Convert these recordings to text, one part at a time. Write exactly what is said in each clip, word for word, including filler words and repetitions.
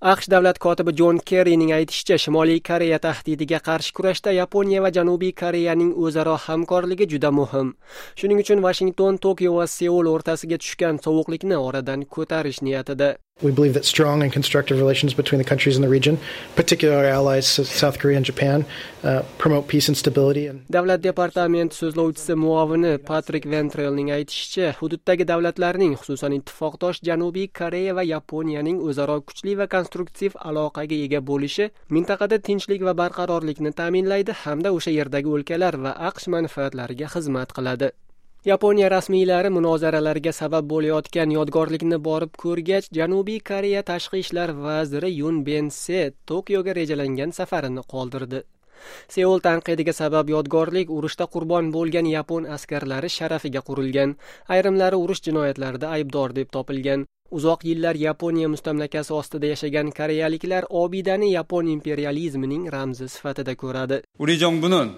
AQSh davlat kotibi Jon Kerrining aytishicha, Shimoliy Koreya tahdidiga qarshi kurashda Yaponiya va Janubiy Koreyaning o'zaro hamkorligi juda muhim. Shuning uchun Washington Tokio va Seul o'rtasiga tushgan sovuqlikni oradan ko'tarish niyatida. We believe that strong and constructive relations between the countries in the region, particularly our allies South Korea and Japan, uh, promote peace and stability. And Davlat departamenti so'zlovchisi muovini Patrick Ventrellning aytishicha, hududdagi davlatlarning, xususan ittifoqdosh Janubiy Koreya va Yaponiyaning o'zaro kuchli va konstruktiv aloqaga ega bo'lishi mintaqada tinchlik va barqarorlikni ta'minlaydi hamda o'sha yerdagi o'lkalar va AQSh manfaatlariga xizmat qiladi. Yaponiya rasmiylari munozaralarga sabab bo'layotgan yodgorlikni borib ko'rgach, Janubiy Koreya tashqi ishlar vaziri Yun Ben-se Tokioga rejalangan safarini qoldirdi. Seul tanqidiga sabab yodgorlik urushda qurbon bo'lgan yapon askarlari sharafiga qurilgan. Ayrimlari urush jinoyatlarida aybdor deb topilgan. Uzoq yillar Yaponiya mustamlakasi ostida yashagan koreyaliklar obidani yapon imperializmining ramzi sifatida ko'radi. 우리 정부는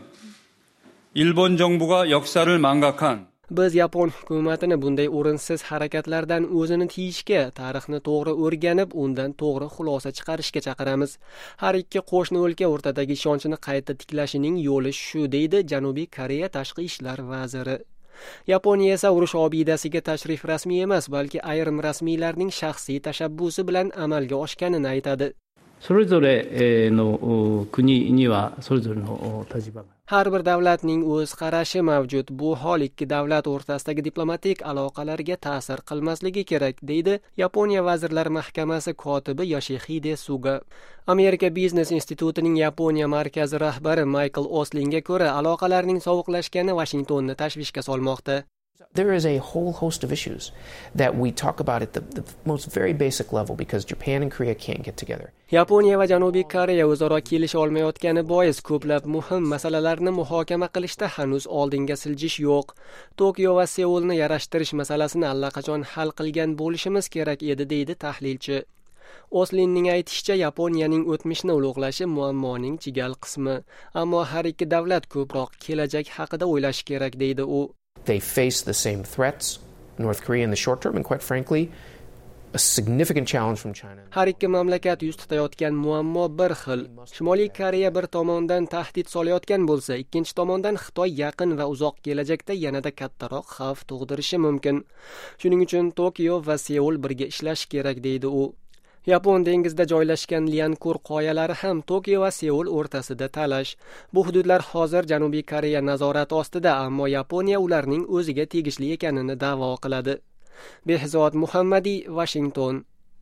일본 정부가 역사를 망각한 Biz Yapon hukumatini bunday o'rinsiz harakatlardan o'zini tiyishga, tarixni to'g'ri o'rganib, undan to'g'ri xulosa chiqarishga chaqiramiz. Har ikki qo'shni o'lka o'rtadagi ishonchni qayta tiklashining yo'li shu, deydi Janubiy Koreya tashqi ishlar vaziri. Yaponiya esa urush obidasiga tashrif rasmiy emas, balki ayrim rasmiylarning shaxsiy tashabbusi bilan amalga oshganini aytadi. それぞれの国にはそれぞれの立場が Har bir davlatning o'z qarashi mavjud. Bu hol ikki davlat o'rtasidagi diplomatik aloqalarga ta'sir qilmasligi kerak, deydi Yaponiya Vazirlar Mahkamasi kotibi Yoshihide Suga. Amerika Biznes institutining Yaponiya markazi rahbari Michael Oslingga ko'ra, aloqalarning sovuqlashgani Washingtonni tashvishga solmoqda. There is a whole host of issues that we talk about at the, the most very basic level because Japan and Korea can't get together. Yaponiya va Janubiy Koreya o'zaro kelisha olmayotgani bois ko'plab muhim masalalarni muhokama qilishda hanuz oldinga siljish yo'q. Tokio va Seulni yarashtirish masalasini allaqachon hal qilgan bo'lishimiz kerak edi, deydi tahlilchi. Oslinning aytishicha, Yaponiyaning o'tmishni ulug'lashi muammoning chigal qismi, ammo har ikki davlat ko'proq kelajak haqida o'ylashi kerak, deydi u. They face the same threats, North Korea in the short term, and quite frankly, a significant challenge from China. Har ikki mamlakat yuz tutayotgan muammo bir xil. Shimoliy Koreya bir tomondan tahdid solayotgan bo'lsa, ikkinchi tomondan Xitoy yaqin va uzoq kelajakda yanada kattaroq xavf tug'dirishi mumkin. Shuning uchun Tokio va Seul birga ishlash kerak, deydi u. Yapon dengizida joylashgan Liankur qoyalari ham Tokio va Seul o'rtasida talash. Bu hududlar hozir Janubiy Koreya nazorati ostida, ammo Yaponiya ularning o'ziga tegishli ekanini da'vo qiladi. Behzod Muhammadi, Washington.